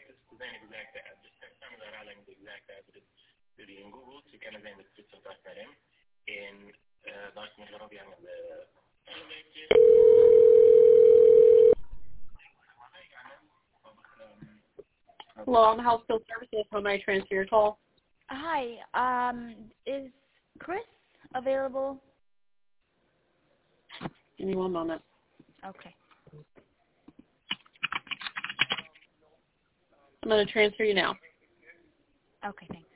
Hello, I'm House Field Services. How may I transfer your call? Hi. Is Chris available? Give me one moment. Okay. I'm going to transfer you now. Okay, thanks.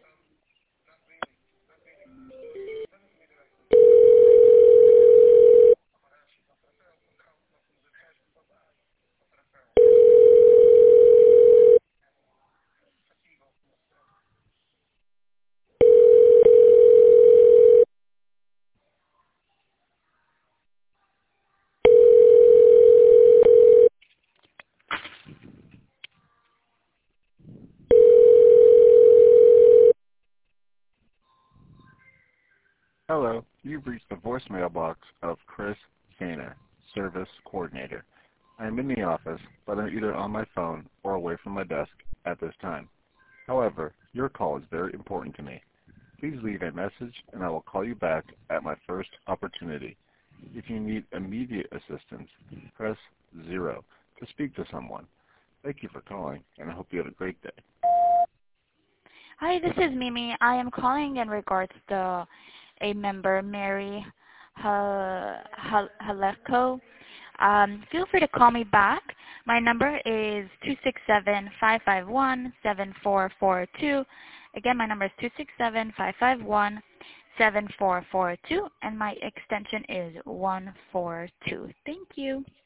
Hello, you've reached the voicemail box of Chris Gainer, Service Coordinator. I am in the office, but I'm either on my phone or away from my desk at this time. However, your call is very important to me. Please leave a message and I will call you back at my first opportunity. If you need immediate assistance, press 0 to speak to someone. Thank you for calling, and I hope you have a great day. Hi, this is Mimi. I am calling in regards to a member, Mary Haleko. Feel free to call me back. My number is 267-551-7442. Again, my number is 267-551-7442, and my extension is 142. Thank you.